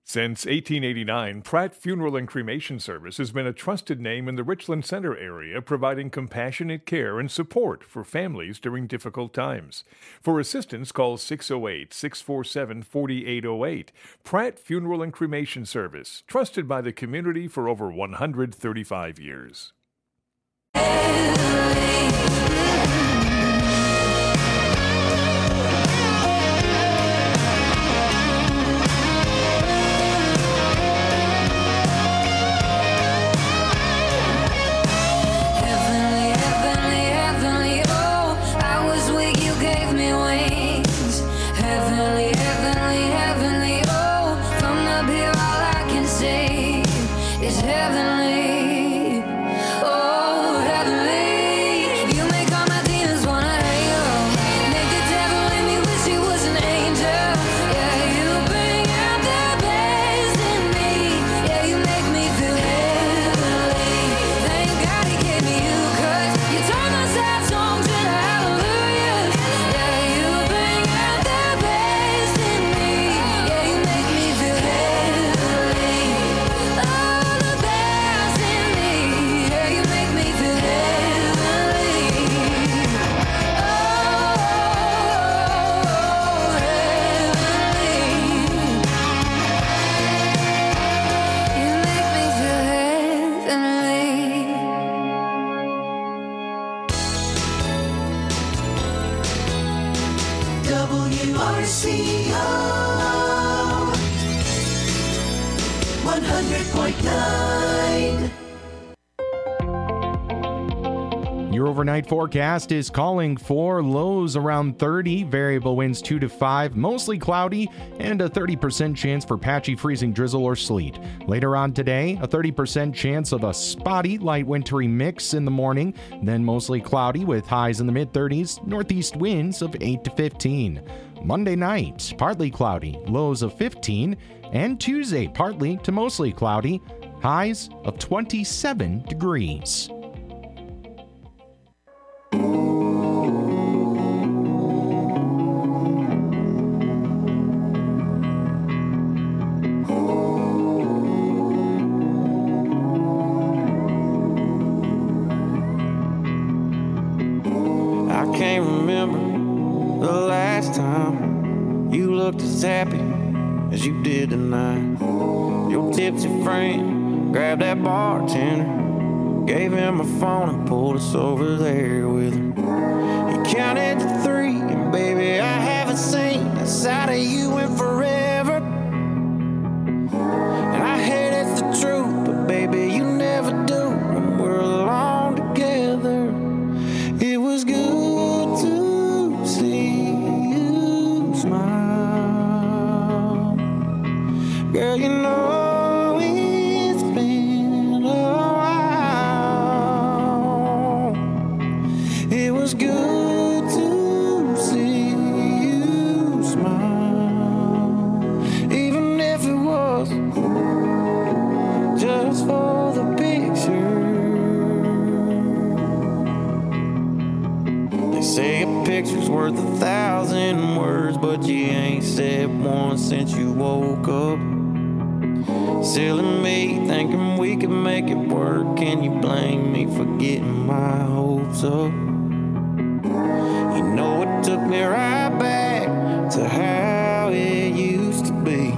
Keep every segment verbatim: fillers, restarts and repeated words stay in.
Since eighteen eighty-nine, Pratt Funeral and Cremation Service has been a trusted name in the Richland Center area, providing compassionate care and support for families during difficult times. For assistance, call six oh eight, six four seven, four eight oh eight. Pratt Funeral and Cremation Service, trusted by the community for over one hundred thirty-five years. W R C O one hundred point nine. Your overnight forecast is calling for lows around thirty, variable winds two to five, mostly cloudy, and a thirty percent chance for patchy freezing drizzle or sleet. Later on today, a thirty percent chance of a spotty light wintry mix in the morning, then mostly cloudy with highs in the mid thirties, northeast winds of eight to fifteen. Monday night, partly cloudy, lows of fifteen, and Tuesday, partly to mostly cloudy, highs of twenty-seven degrees. I can't remember the last time you looked as happy as you did tonight. Your tipsy friend grabbed that bartender, gave him a phone and pulled us over there with him. He counted to three, and baby, I haven't seen that side of you in forever. And I hate it's the truth, but baby, you never do when we're alone together. It was good to see you smile. Girl, you know it's been a while. It was good to see you smile, even if it was just for the picture. They say a picture's worth a thousand words, but you ain't said one since you woke up. Silly me, thinking we could make it work. Can you blame me for getting my hopes up? You know it took me right back to how it used to be.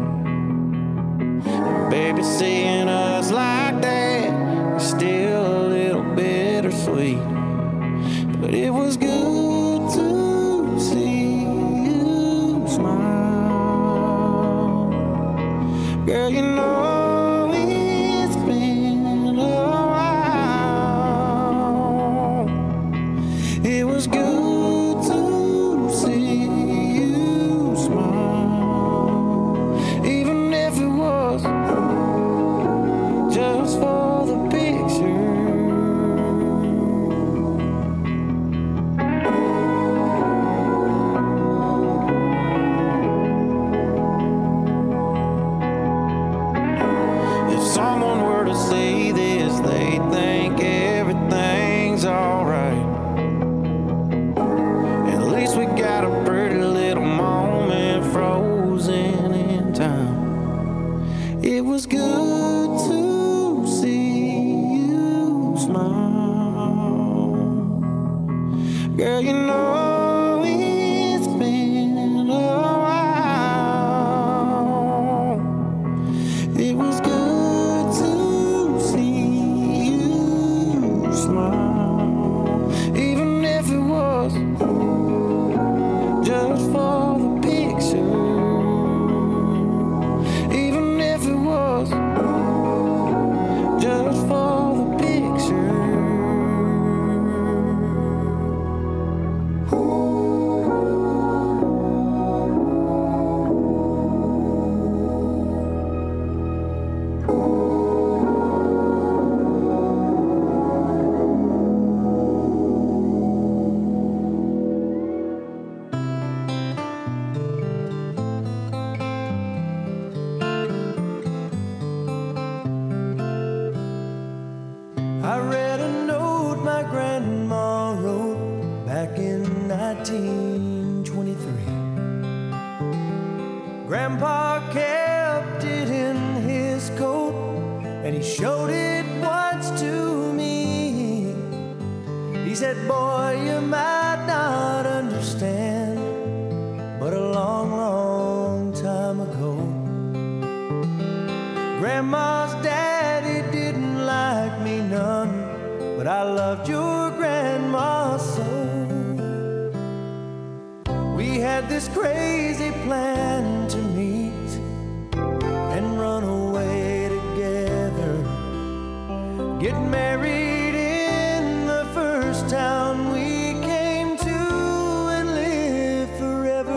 And baby, seeing us like that is still a little bittersweet. But it was good to see you smile. Girl, you know it's been a while. It was good to see you smile, even if it was just for the picture. was good to see you smile. Girl, you know it's been a while. It was good to see you smile, even if it was just for the picture. Even if it was just for the picture. I read a note my grandma wrote back in nineteen twenty-three. Grandpa kept it in his coat, and he showed it once to me. He said, boy, you might not understand, but a long, long time ago, Grandma's daddy didn't like me none, but I loved your grandma so. We had this crazy plan to meet and run away together, get married in the first town we came to and live forever.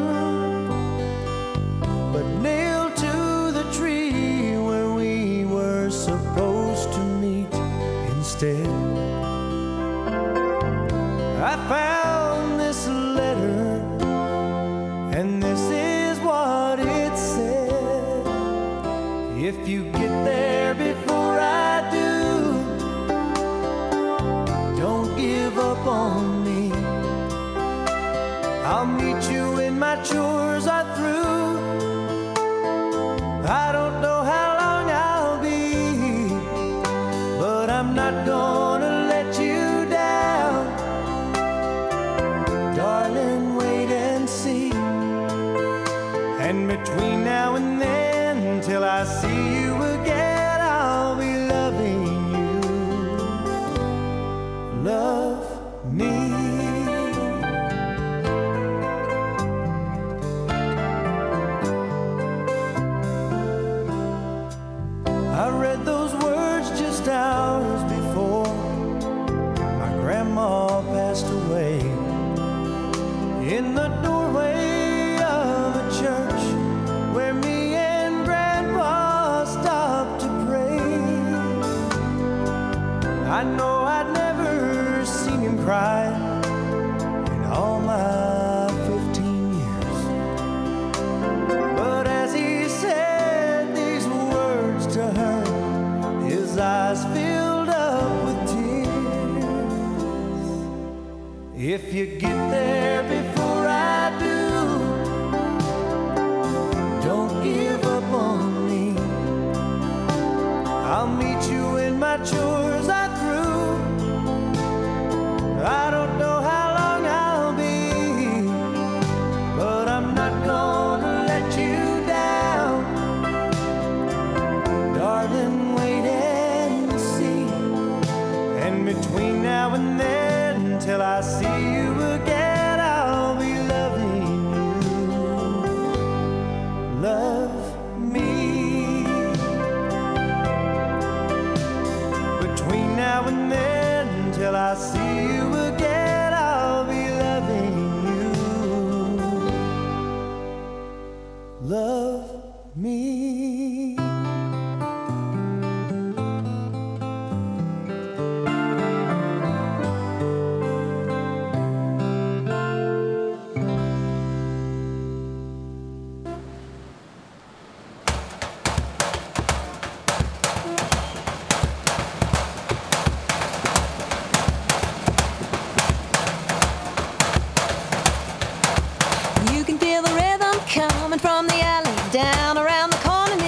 But nailed to the tree where we were supposed to meet instead, I found this letter, and this is what it said. If you get there before I do, don't give up on me. I'll meet you when my chores are through. I don't know how long I'll be, but I'm not gonna let you down. Darling, wait and see. And between now and then, till I see you again, I'll be loving you. Love me. I read those words just hours before my grandma passed away, in the doorway of a church where me and grandpa stopped to pray. I know I'd never seen him cry in all my fifteen years, but as he said these words to her, his eyes filled up with tears. If you get there before I do, don't give up on me. I'll meet you when my chores are through. I don't know how long I'll be, but I'm not gonna let you down. Darling, wait and see. And between now and then, till I see you again, I'll be loving you. Love me. Between now and then, till I see you again, I'll be loving you. Love me. You can feel the rhythm coming from the alley, down around the corner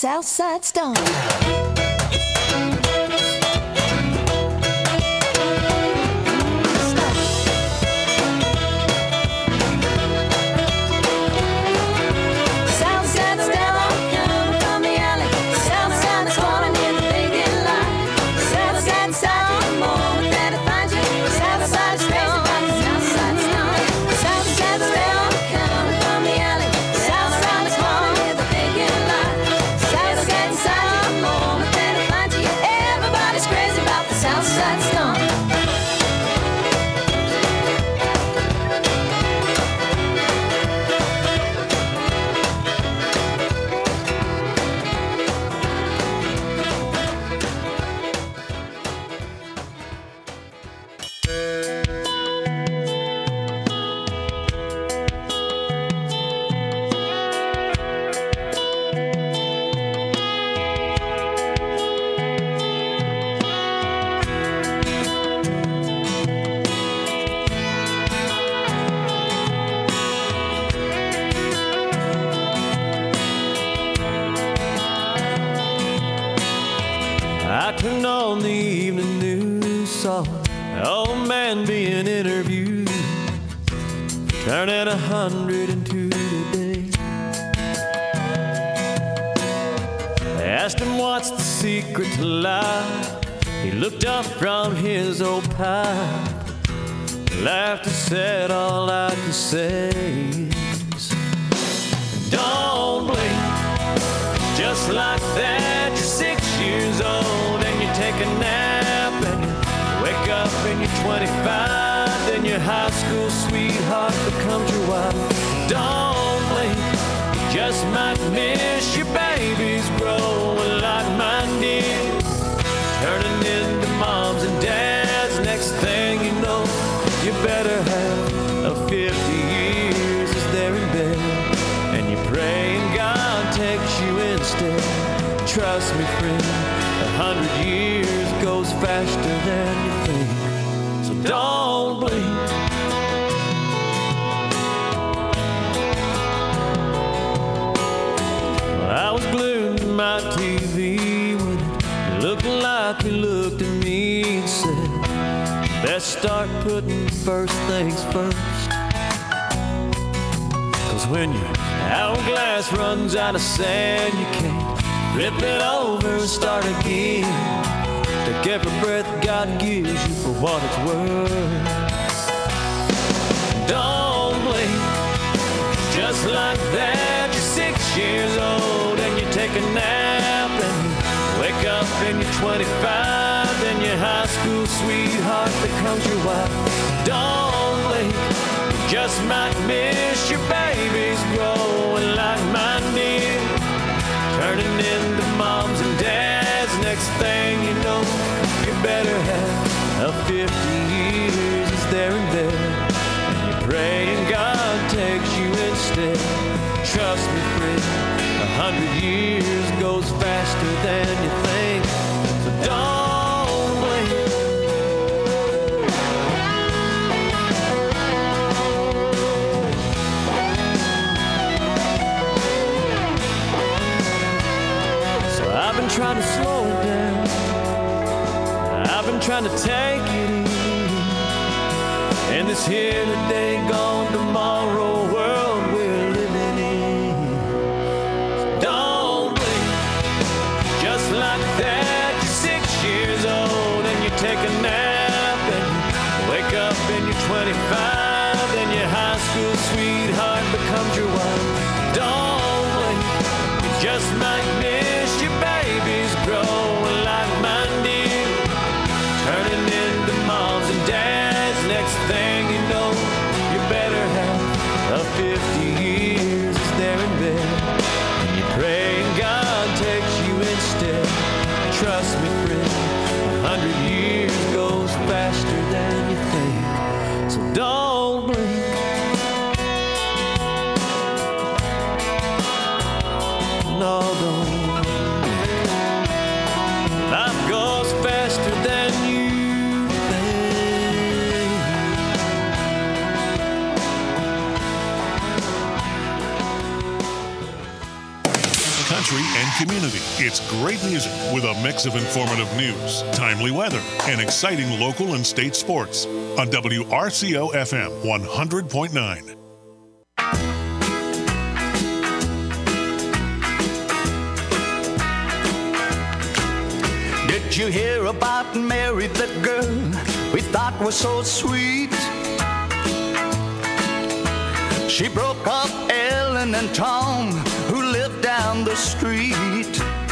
Southside Stomp. I turned on the evening news, saw an old man being interviewed, turning a hundred and two today. They asked him what's the secret to life. He looked up from his old pipe, laughed and said, all I can say is, don't blink. Just like that, you're six years old and you take a nap and you wake up and you're twenty-five. Then your high school sweetheart becomes your wife. Don't blink, you just might miss your babies growing like mine did, turning into moms and dads. Next thing you know, you better have a fifty years is there in bed, and you pray and God takes you instead. Trust me, friend, a hundred years goes faster than you think, so don't blink. Well, I was glued to my T V when it looked like he looked at me and said, best start putting first things first. Cause when your hourglass runs out of sand, you can't flip it over and start again. Take every breath God gives you for what it's worth. Don't blink, just like that, you're six years old and you take a nap and you wake up and you're twenty-five. Then your high school sweetheart becomes your wife. Don't blink, you just might miss your babies growing like mine did, turning into moms and dads. Next thing you know, you better have a fifty years is there and there, and you pray and God takes you instead. Trust me, friend, a hundred years goes faster than you think, so don't blink. So I've been trying to slow it down, I've been trying to take it easy, in this here today, gone tomorrow world we're living in. So don't blink, just like that, you're six years old and you take a nap and you wake up and you're twenty-five. Then your high school sweetheart becomes your wife. Don't blink, you just might miss your babies growing like mine did, turning into moms and dads. Next thing you know, you better have a fifty years is there in bed, and you pray and God takes you instead. Trust me, friend, a hundred years goes faster than you think, so don't blink. No, don't blink. Life goes faster than you think. country, and community. It's great music with a mix of informative news, timely weather, and exciting local and state sports on W R C O F M one hundred point nine. Did you hear about Mary, the girl we thought was so sweet? She broke up Ellen and Tom, who lived down the street.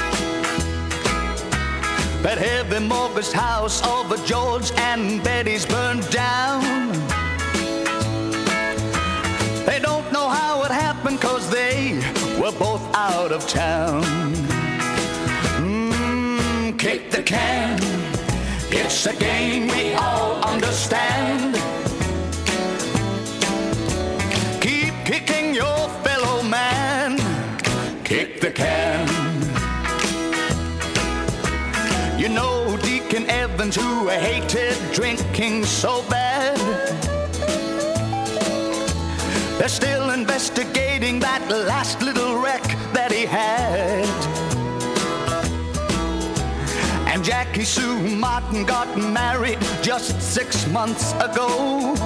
That heavy mortgage house over George and Betty's burned down. They don't know how it happened, 'cause they were both out of town. Mmm, kick the can. It's a game we all understand. Keep kicking your fellow man. Kick the can. You know Deacon Evans, who hated drinking so bad. They're still investigating that last little wreck that he had. And Jackie Sue Martin got married just six months ago.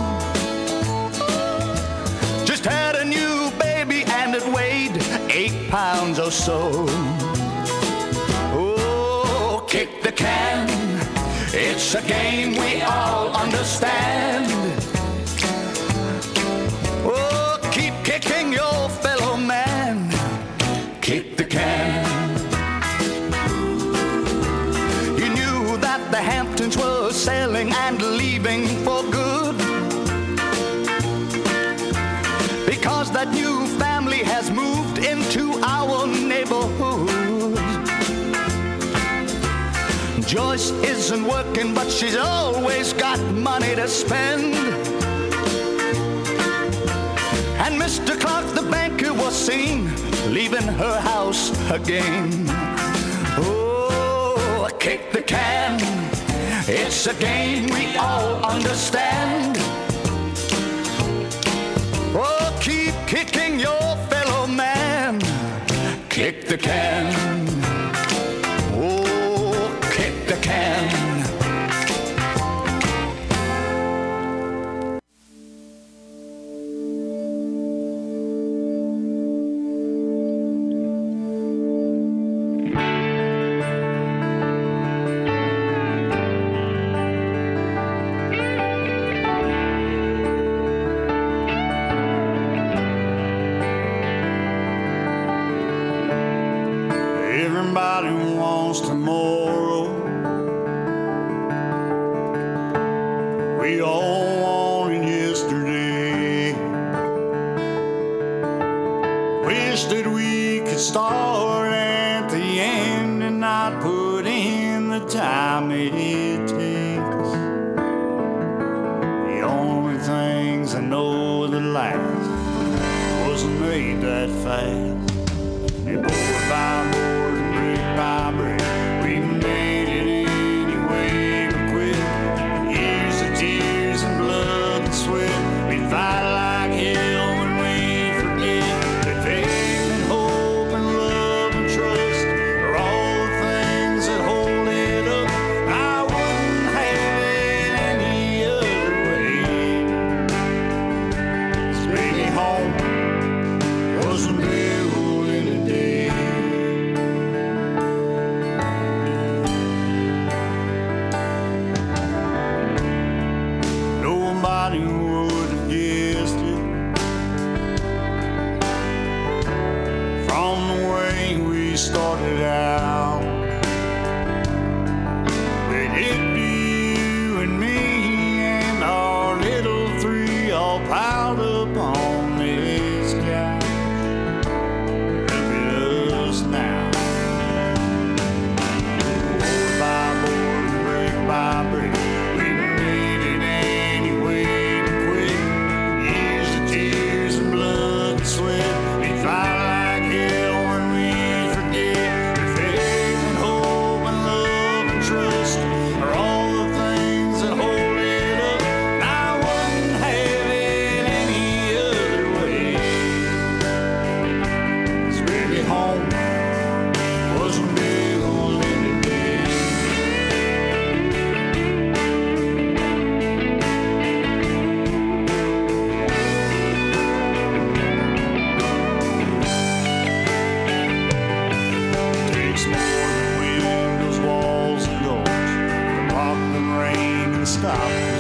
Just had a new baby and it weighed eight pounds or so. Oh, kick the can. It's a game we all understand. Oh, keep kicking your fellow man. Kick the can. You knew that the Hamptons were selling and leaving for good, because that new family has moved into our neighborhood. Joyce isn't working, but she's always got money to spend. And Mister Clark, the banker, was seen leaving her house again. Oh, kick the can. It's a game we all understand. Oh, keep kicking your fellow man. Kick the can. Oh, kick the can. Everybody wants tomorrow. We all wanted yesterday. Wish that we could start at the end and not put in the time it takes. The only things I know that last wasn't made that fast. They board by board and brick by brick, we made it anyway but quit. Years of tears and blood and sweat, we fight like hell when we forget that faith and hope and love and trust are all the things that hold it up. I wouldn't have it any other way. 'Cause baby, home wasn't built in a day.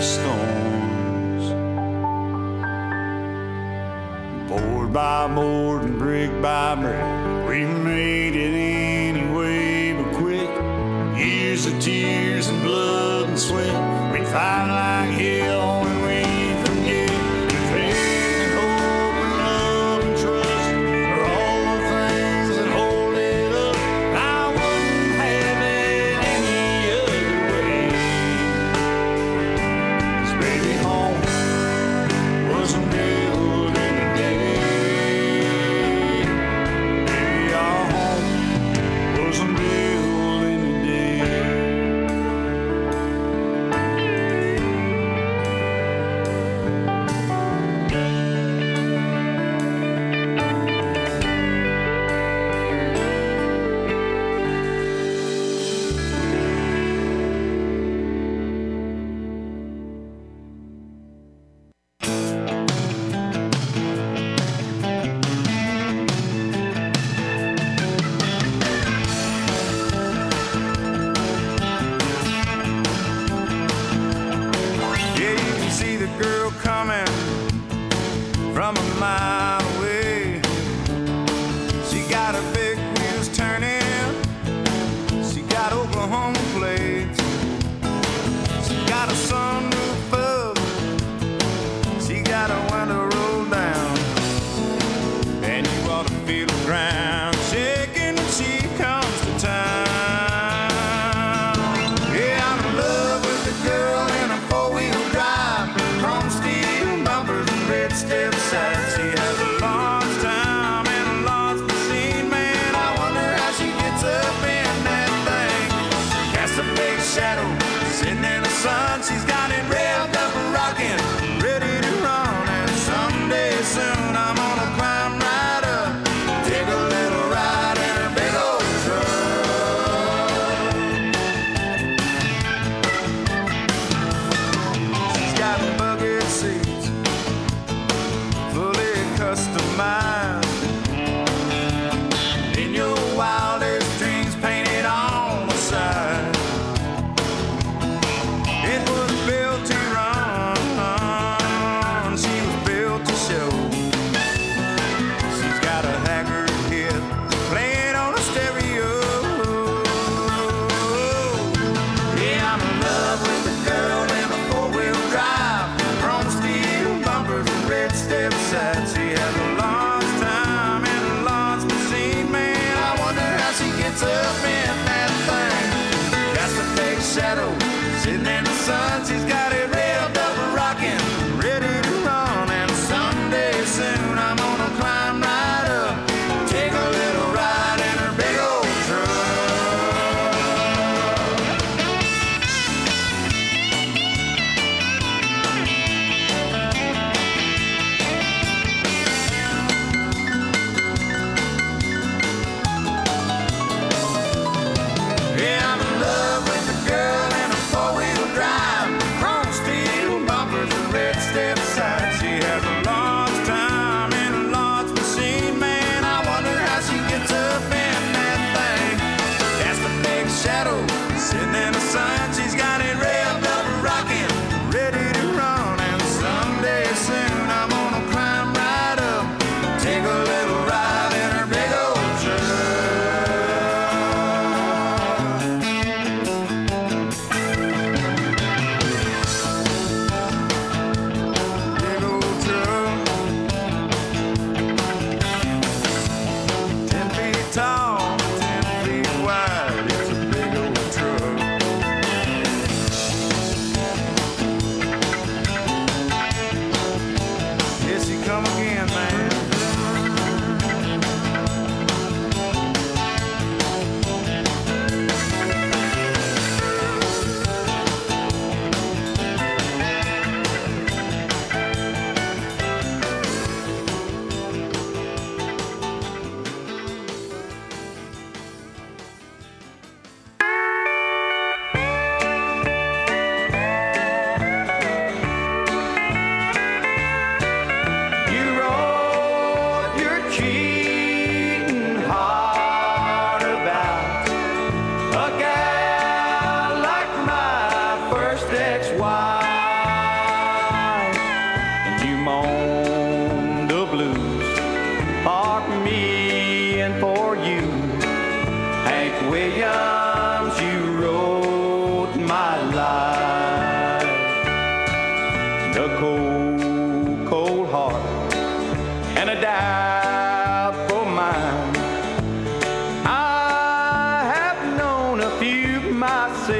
storms. Board by board and brick by brick, we made it anyway but quit. Years of tears and blood and sweat, we fight like hell when we forget. And faith and hope and love and trust are all the things that hold it up. I wouldn't have it any other way. 'Cause baby, home wasn't built in a day. Baby, our home wasn't built in a day. Yeah, you can see the girl coming from a mile away. She got her big wheels turning. She got Oklahoma plates. She got a sunroof up. She got a window rolled down. And you ought to feel the ground shaking when she comes to town. Yeah, I'm in love with the girl in a four-wheel drive, chrome steel bumpers and red step sides. She has a launch time and a launch machine, man. I wonder how she gets up in that thing. Casts a big shadow sitting in the sun. She's got it revved up and rocking, ready to run. And someday soon I'm gonna climb right up, take a little ride in her big old truck. She's got bucket seats, fully customized. In your wildest dreams painted on the side. It was built to run, she was built to show. She's got a Haggard hit playing on a stereo. Yeah, I'm in love with the girl in a four-wheel drive, chrome steel bumpers and red step sides. She has a launch time and a launch machine, man. I wonder how she gets up in that thing. Got the big shadow sitting in the sun. She's got it revved up and rocking, ready to run. And someday soon I'm gonna climb right up, take a little ride in her big old truck. Yeah, I'm in love with the girl in a four-wheel drive, chrome steel bumpers and red step sides. She has a launch time and a launch machine, man. I wonder how she gets up in that thing. That's the big shadow sitting in the sun. She's got it revved up and rocking, ready to run. And someday soon I'm gonna climb right up, take a little ride in her big old truck. Big old truck. a cold, cold heart, and a doubtful mind. I have known a few myself,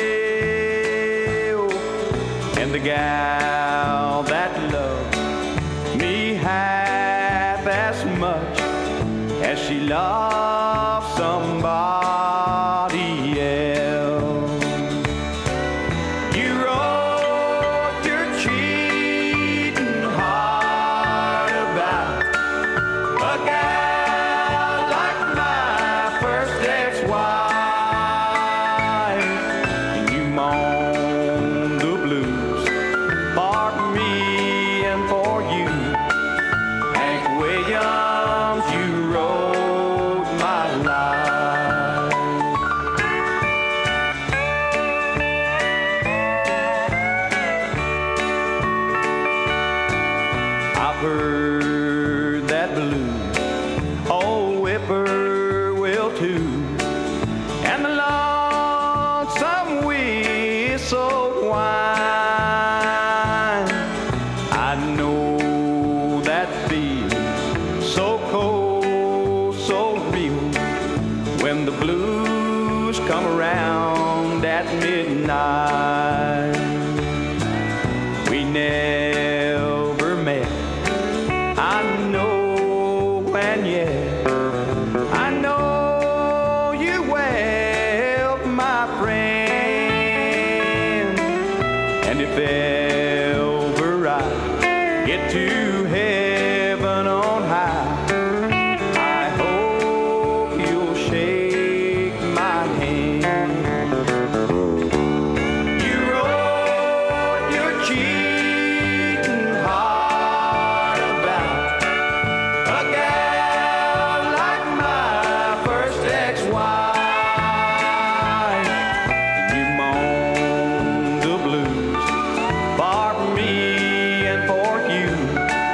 and the gal that loved me half as much as she loved somebody else. You wrote your cheating heart about a gal like my first ex-wife, and you moan the blues for me and for you. Hank Williams, you wrote my life. I've heard that blues, old whippoorwill too, and the lonesome whistle whine. I know that feeling so cold, so real, when the blues come around at midnight. We never met, I know, and yet I know you well, my friend. And if ever I get to heaven on high, I hope you'll shake my hand. You wrote your cheating heart about a gal like my first ex-wife, and you moan the blues for me and for you.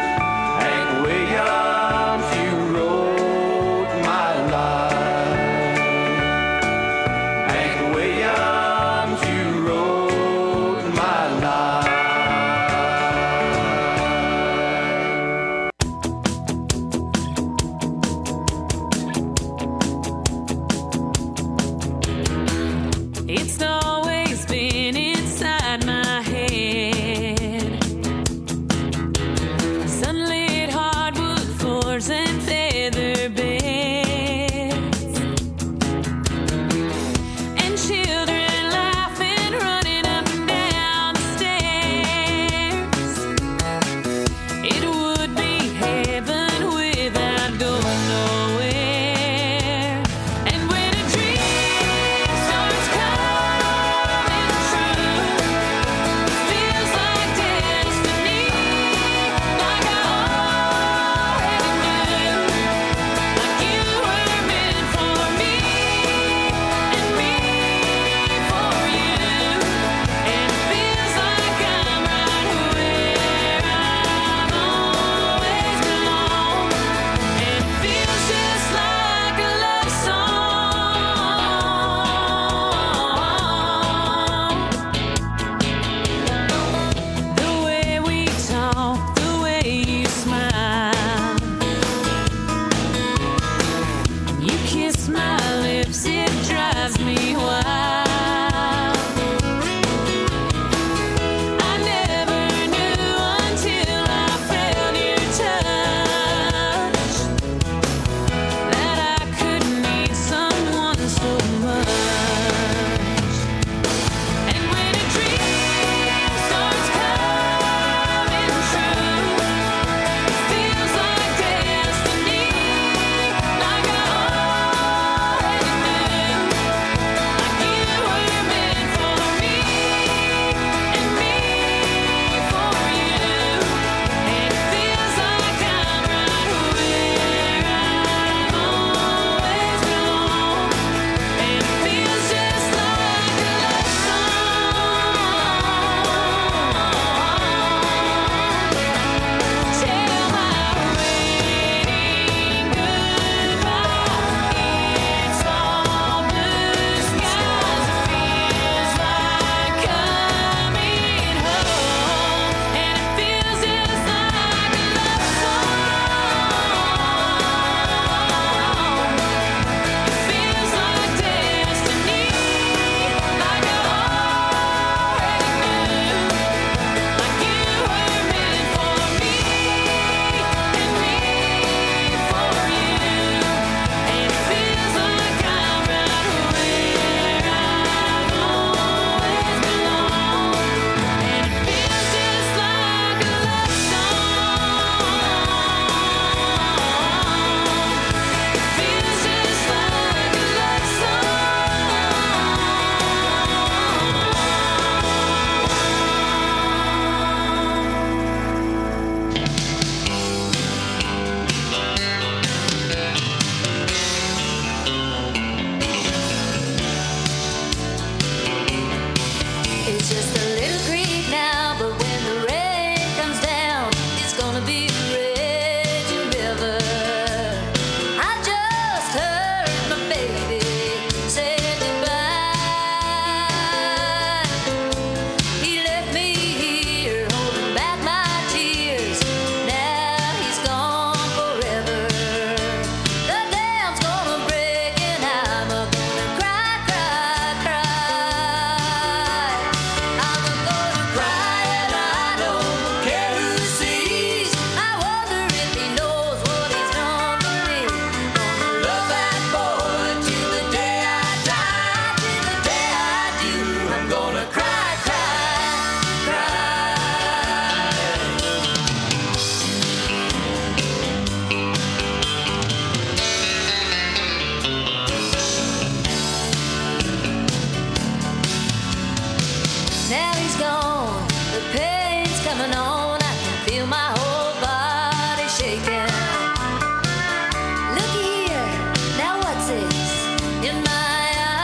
going on. I can feel my whole body shaking. Looky here, now what's this in my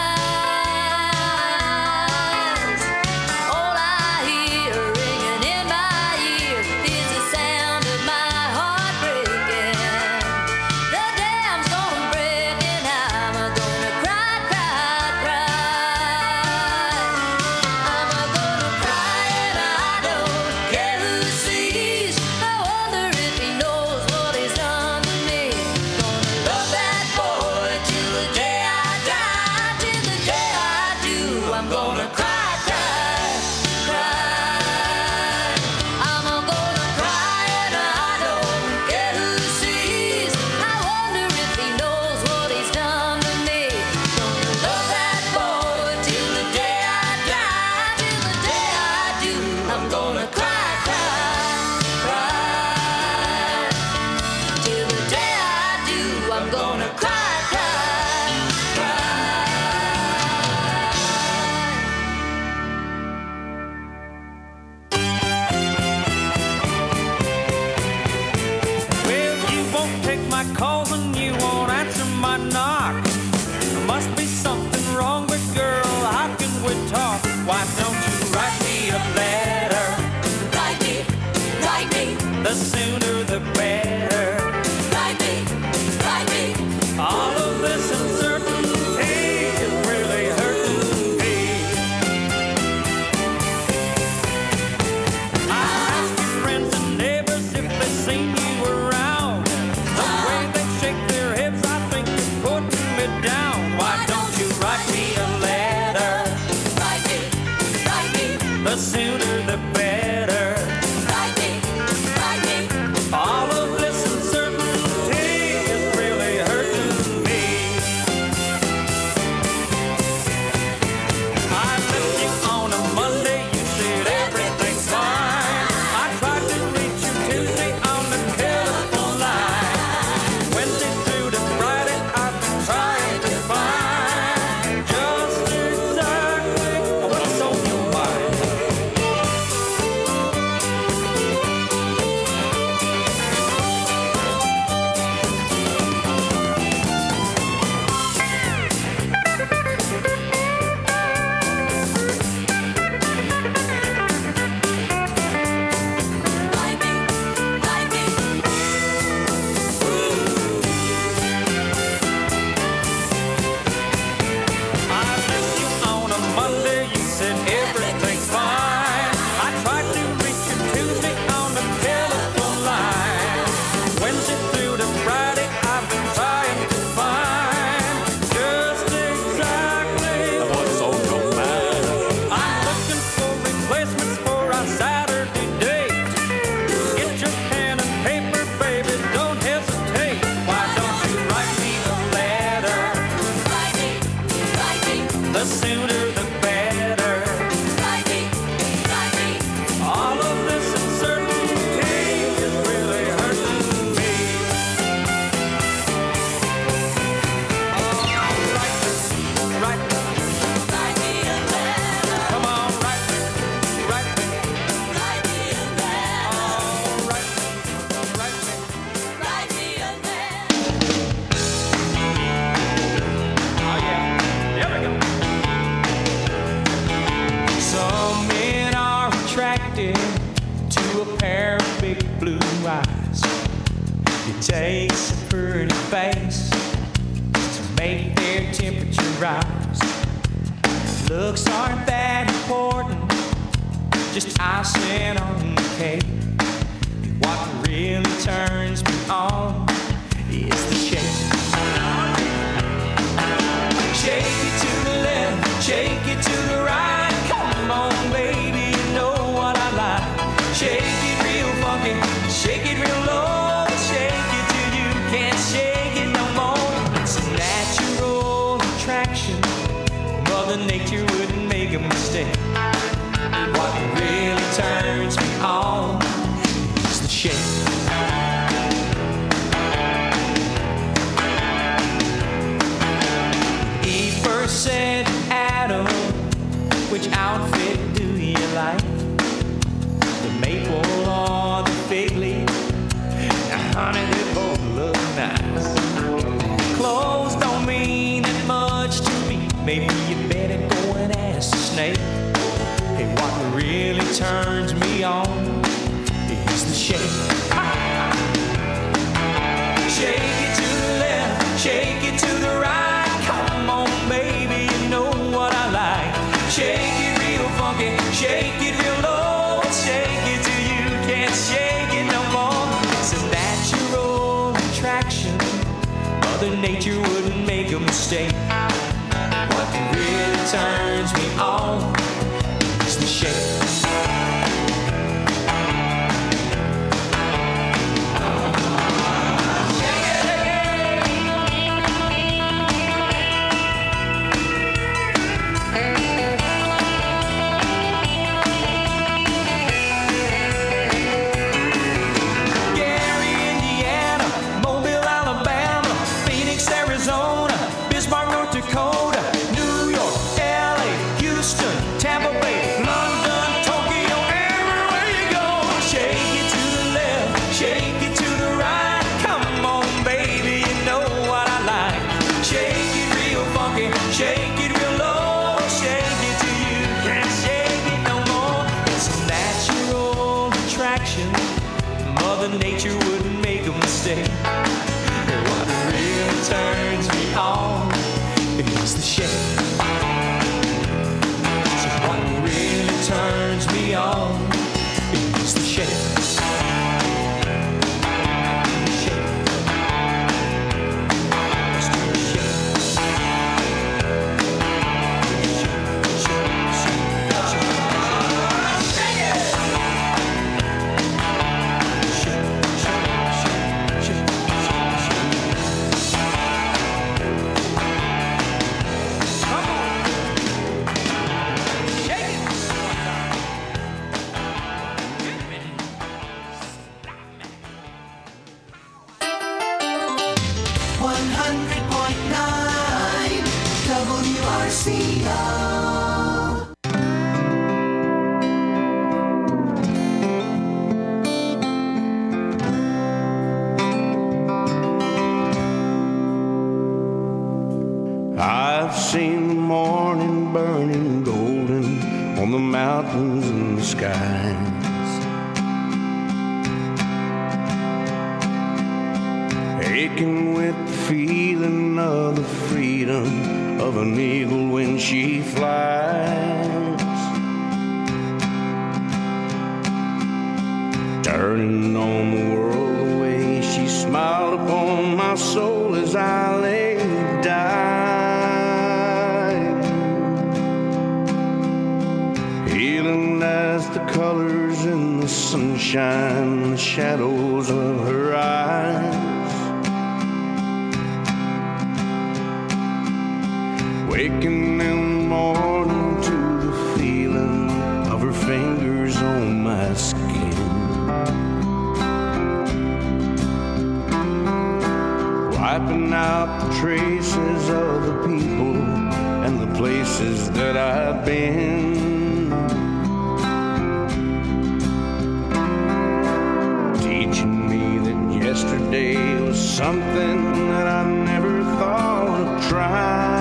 eyes? All I hear ringing in my ear is the sound of my heart breaking. The dam's gonna break and I'm gonna cry, cry, cry. I'm gonna cry and I don't care who sees. I wonder if he knows what he's done to me. Gonna love that boy till the day I die, till the day I do. I'm gonna cry, cry, cry. I'm gonna cry and I don't care who sees. I wonder if he knows what he's done to me. Gonna love that boy till the day I die, till the day I do. I'm gonna cry, cry, cry. Till the day I do, I'm gonna cry, cry, cry. Well, you won't take my calls and you won't answer my knock. There must be something wrong, but girl, how can we talk? Why don't you write me a letter? Write me, write me, The sooner the better. write me, write me. All of this uncertainty is really hurting me. I asked your friends and neighbors if they seen you around. The way they shake their heads, I think you're putting me down. Why don't you write me a letter? Write me, write me, The sooner the better. write me, write me. All of this uncertainty is really hurting me. I left you on a Monday, you said everything's fine. I tried to reach you Tuesday on the telephone line. Wednesday through to Friday, I've been trying to find just exactly what's on your mind. Write me, write me. I left you on a Monday, you said everything's fine. I tried to reach you Tuesday on the telephone line. Wednesday through to Friday, I've been trying to find just exactly what's on your mind. I'm looking for replacements for our Saturday date. Get your pen and paper, baby, don't hesitate. Why don't you write me a letter? Write me, write me, The sooner the better. write me, write me. All of this uncertainty is really hurting me. Oh, write me, write me, Write me a letter, come on, write me, write me, write me a letter, oh, write me, write me. write me a letter. Oh yeah, there we go. Some men are attracted to a pair of big blue eyes. It takes a pretty face to make their temperature rise. Looks aren't that important, just icing on the cake. What really turns me on is the shake. Shake it to the left, shake it to the right. Come on, baby, you know what I like. Shake it real funky, shake it real low. Shake it till you can't shake it no more. It's a natural attraction. Mother Nature wouldn't make a mistake. What really turns me on is the shake. Eve first said, Adam, which outfit do you like? The maple maybe you better go and ask the snake. Hey, what really turns me on is the shake. Shake it to the left, shake it to the right. Come on, baby, you know what I like. Shake it real funky, shake it real low. Shake it till you can't shake it no more. It's a natural attraction. Mother Nature wouldn't make a mistake. What really turns me on is the shake. Nature wouldn't make a mistake. What really turns me on is the shake. So what really turns me on is the shake. one hundred point nine W R C O. I've seen the morning burning golden on the mountains and the skies. Aching with the feeling of the freedom of an eagle when she flies. Turning on the world the way she smiled upon my soul as I lay dying. Healing as the colors in the sunshine, the shadows of her eyes. Waking in the morning to the feeling of her fingers on my skin. Wiping out the traces of the people and the places that I've been. Teaching me that yesterday was something that I never thought of trying.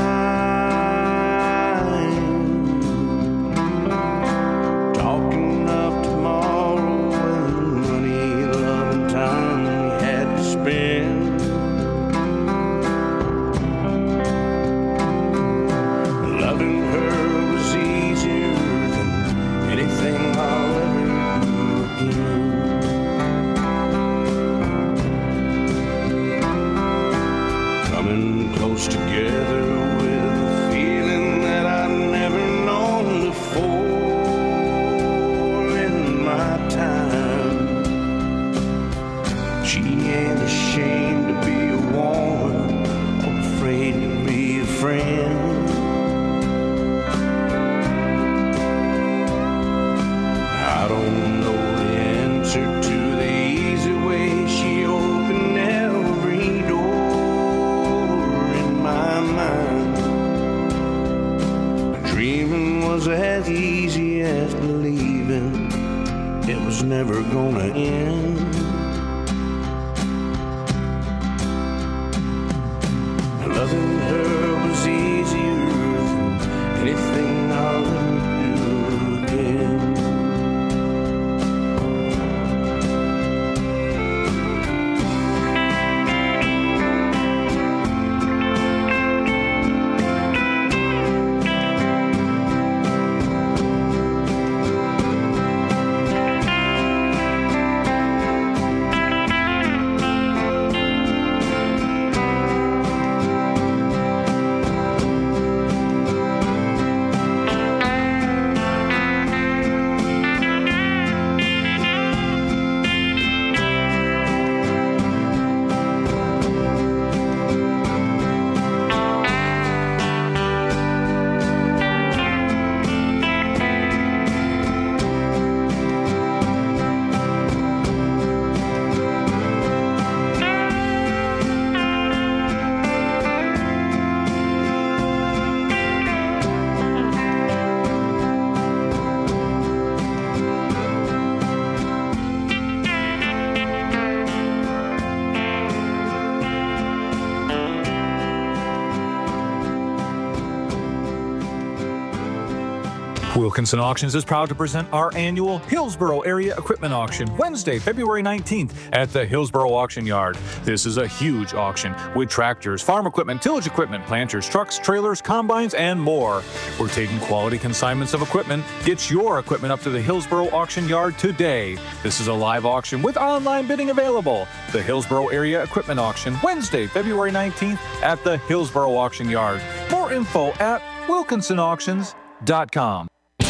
Together with a feeling that I've never known before in my time. She ain't ashamed to be a woman or afraid to be a friend. I don't know the answer to the easy way she opened every door. Dreaming was as easy as believing it was never gonna end. Loving her was easier than Wilkinson Auctions is proud to present our annual Hillsboro Area Equipment Auction, Wednesday, February nineteenth at the Hillsboro Auction Yard. This is a huge auction with tractors, farm equipment, tillage equipment, planters, trucks, trailers, combines, and more. We're taking quality consignments of equipment. Get your equipment up to the Hillsboro Auction Yard today. This is a live auction with online bidding available. The Hillsboro Area Equipment Auction, Wednesday, February nineteenth at the Hillsboro Auction Yard. More info at wilkinson auctions dot com.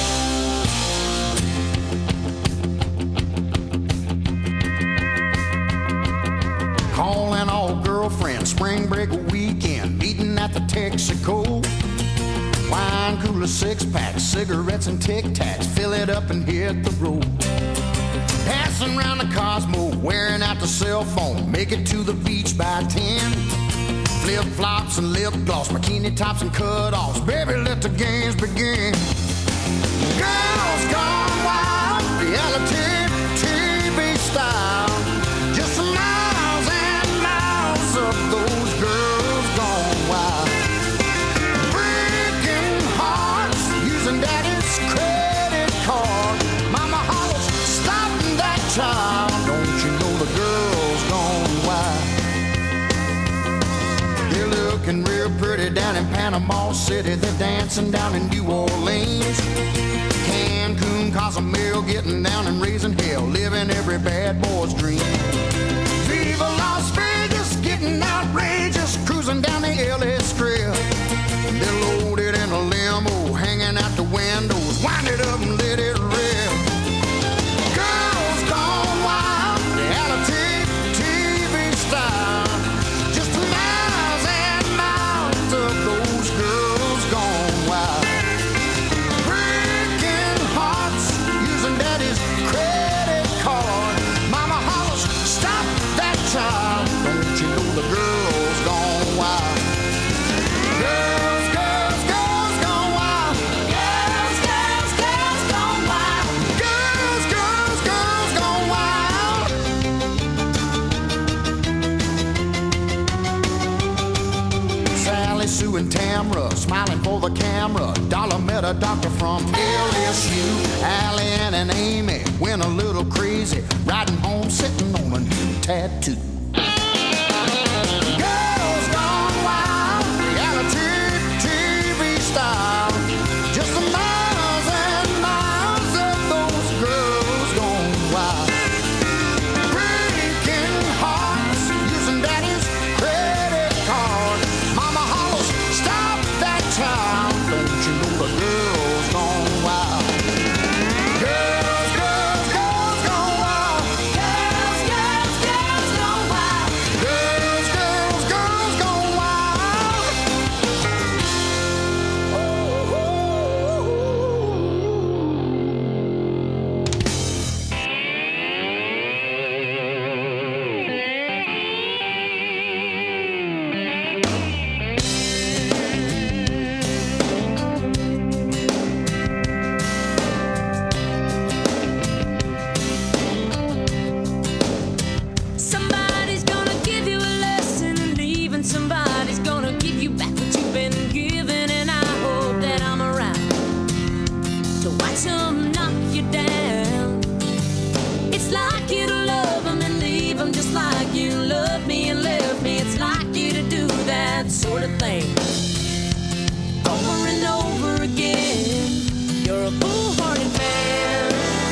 Calling all girlfriends, spring break weekend, meeting at the Texaco. Wine cooler, six packs, cigarettes and Tic Tacs, fill it up and hit the road. Passing around the Cosmo, wearing out the cell phone, make it to the beach by ten. Flip flops and lip gloss, bikini tops and cutoffs, baby, let the games begin. Girls gone wild, reality T V style, just miles and miles of those girls gone wild. Breaking hearts, using daddy's credit card. Mama hollers, stopping that child. Don't you know the girls gone wild? They're looking real pretty down in Panama City. They're dancing down in New Orleans. Cancun, Cozumel, getting down and raising hell, living every bad boy's dream. Viva Las Vegas, getting outrageous, cruising down the L A Strip. They're loaded in a limo, hanging out the windows, wind it up and let it rip. Girls gone wild, reality T V style, just miles and miles of those girls gone wild. Breaking hearts, using daddy's credit card. Mama hollers, stop that child. Don't you know the girls gone wild? Girls, girls, girls gone wild. Girls, girls, girls gone wild. Girls, girls, girls gone wild. Sally, Sue, and Tamra, smiling for the camera. Dollar met a doctor from L S U. Allie Ann and Amy went a little crazy, riding home, sitting on a new tattoo. Girls gone wild, reality T V style, just the miles and miles of those girls gone wild. Breaking hearts, using daddy's credit card. Mama hollers, stop that child. Don't you know the girls gone wild? Girls, girls, girls gone wild. Girls, girls, girls gone wild. Girls, girls, girls gone wild. Somebody's gonna give you a lesson in leaving. Somebody's gonna give you back what you've been given. And I hope that I'm around to watch them knock you down. It's like you to love them and leave them, just like you loved me and left me. It's like you to do that sort of thing over and over again. You're a foolhardy man.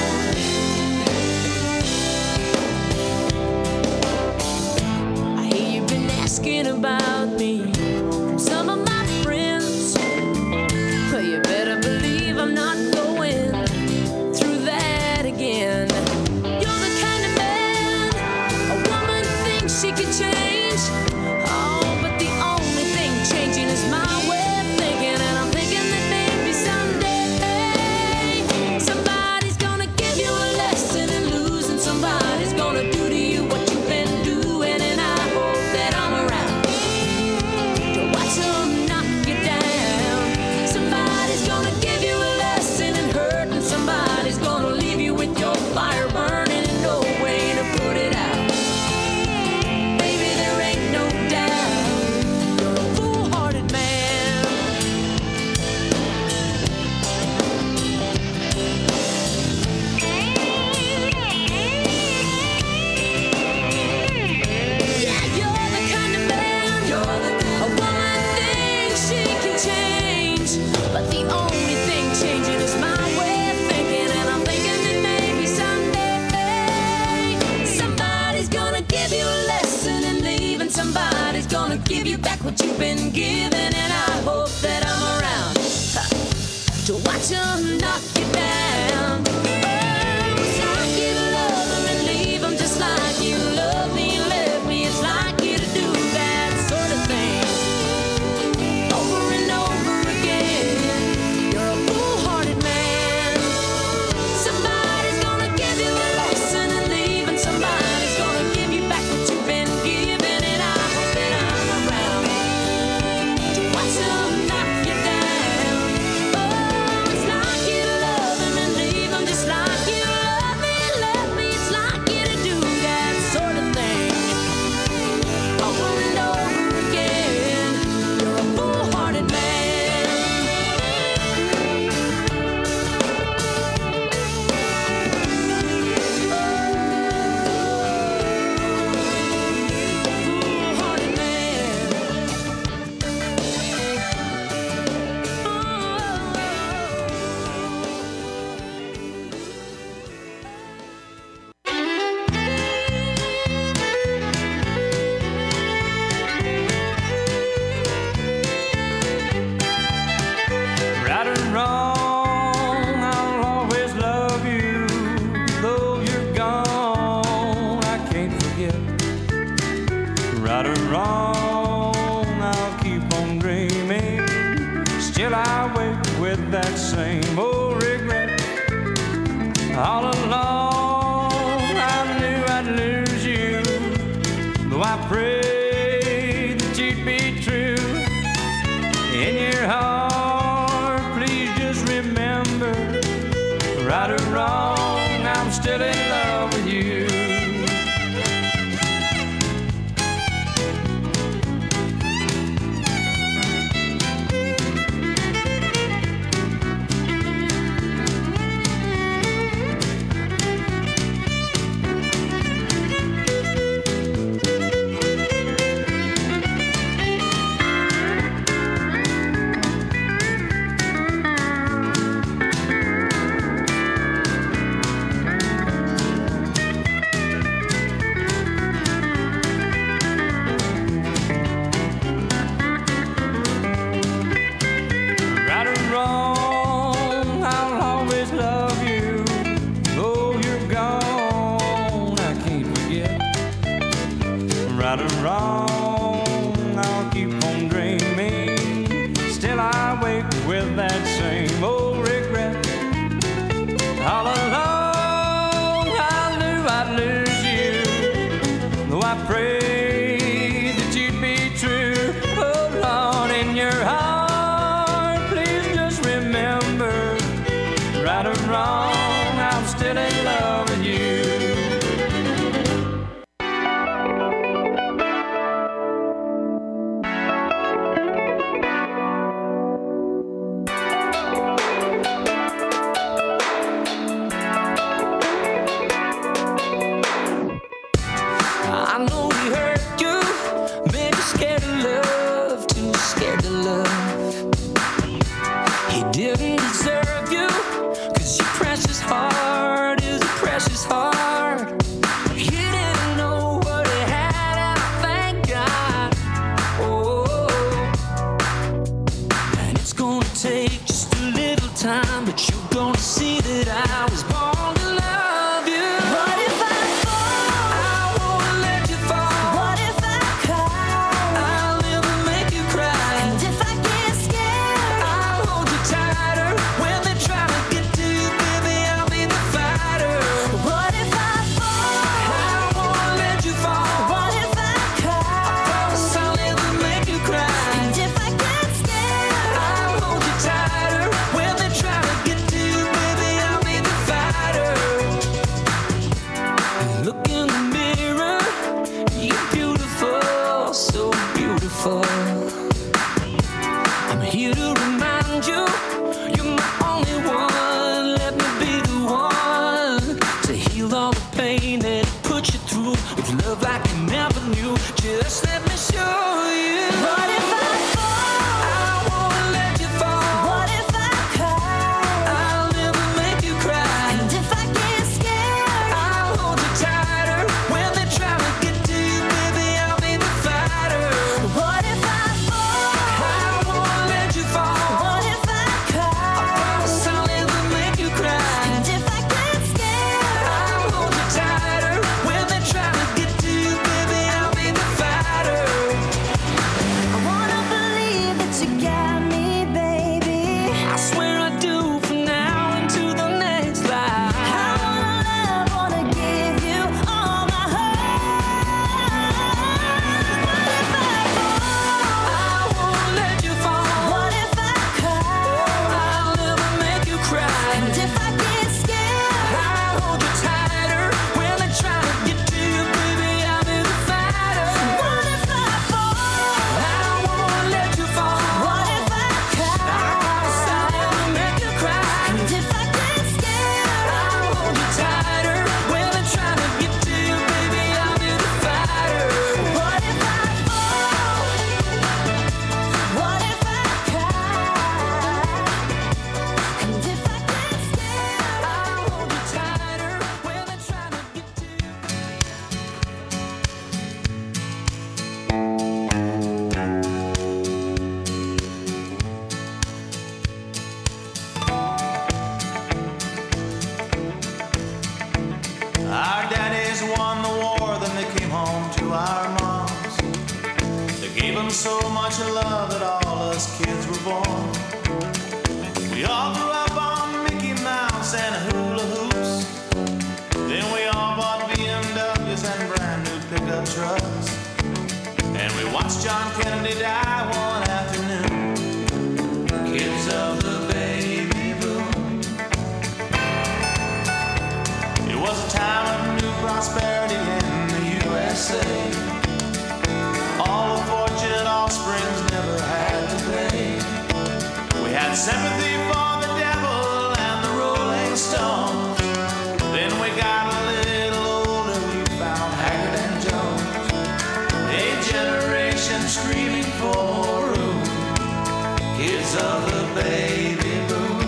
I hear you've been asking about me from some of my friends. Well, you better believe I'm not going through that again. You're the kind of man a woman thinks she could change. Oh, but the only thing changing is my way of thinking. And I'm thinking that maybe someday somebody's gonna give you a lesson in losing. Somebody's gonna do to you what you've been doing. And I hope that I'm around what you've been giving, and I hope that I'm around ha, to watch them knock you down. Oh, it's like you love them and leave them just like you love me and left me. It's like you to do that sort of thing over and over again. You're a foolhardy man. Somebody's gonna give you a lesson and leave, and somebody's gonna give you back what you've been giving, and I hope that I'm around to watch them knock you down. Oh, it's like you love them and leave them just like you love me and left me. It's like you to do that sort of thing over and over again. You're a foolhardy man. Foolhardy man. Right or wrong, I'll always love you. Though you're gone, I can't forget. Right or wrong, I'll keep on dreaming. Still I wake with that same old regret. All along, I knew I'd lose you. Though I prayed that you'd be true. In your heart, please just remember, right or wrong, I'm still in love with you. Right or wrong, I'll always love you. Though you're gone, I can't forget. Right or wrong, I'll keep on dreaming. Still I wake with that same old regret. All along, I knew I'd lose you. Though I prayed that you'd be true. Oh Lord, in your heart, please just remember, right or wrong, I'm still in love with you. I know he hurt you, made you scared of love, too scared to love. He didn't deserve you, 'cause your precious heart is a precious heart. He didn't know what he had, and thank God. Oh, and it's gonna take just a little time, but you're gonna see that I was born to love you. What if I fall? I won't let you fall. What if I cry? I'll never make you cry. And if I get scared, I'll hold you tighter. When they try to get to you, baby, I'll be the fighter. What if I fall? I won't let you fall. What if I cry? I promise I'll never make you cry. And if I get scared, I'll hold you tighter. When they try to get to you, baby, I'll be the fighter. Look in the mirror, you're beautiful, so beautiful. I'm here to remind you, you're my only one. Let me be the one to heal all the pain that put you through with love like you never knew. Just let me show you. What if I fall? I won't let you fall. What if I cry? I'll never make you cry. And if I get scared, I'll hold you tighter. When they try to get to you, baby, I'll be the fighter. What if I of love that all us kids were born. We all grew up on Mickey Mouse and hula hoops. Then we all bought B M Ws and brand new pickup trucks. And we watched John Kennedy die one afternoon. Kids of the baby boom. It was a time of new prosperity in the U S A. All the fortunate offsprings never had to pay. We had sympathy for the devil and the Rolling Stones. Then we got a little older, we found Haggard and Jones. A generation screaming for more room. Kids of the baby boom.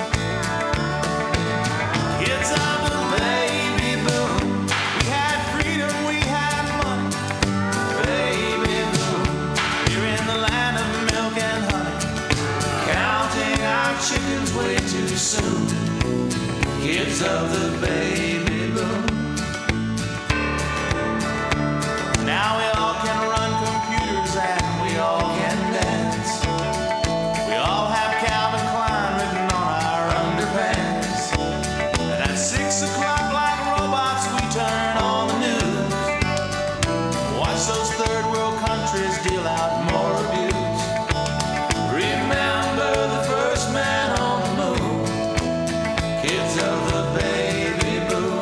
Kids of the baby boom. We had freedom, we had money. Baby boom. Here in the land of milk and honey. Counting our chickens way too soon. Kids of the baby boom. Now we all can run computers and we all can dance. We all have Calvin Klein written on our underpants. And at six o'clock like robots we turn on the news. Watch those third world countries deal out more abuse. Remember the first man on the moon. Kids of the baby boom.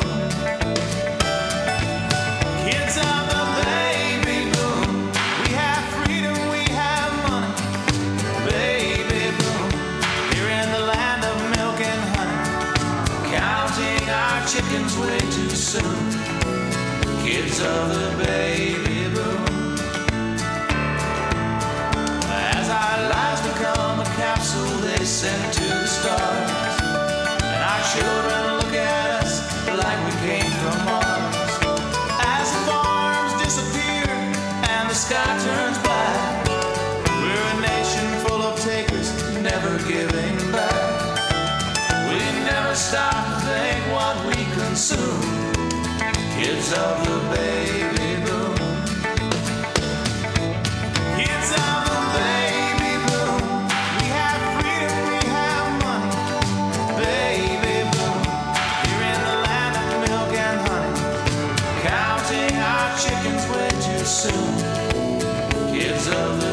Kids of the baby boom. We have freedom, we have money. Baby boom. Here in the land of milk and honey. Counting our chickens way too soon. Kids of the baby boom. As our lives become a capsule they send to the stars. And our children look at us like we came from Mars. As the farms disappear and the sky turns black, we're a nation full of takers, never giving back. We never stop to think what we consume. Kids of the baby boom. Kids of the baby boom. We have freedom, we have money. Baby boom. Here in the land of milk and honey. Counting our chickens way too soon. Kids of the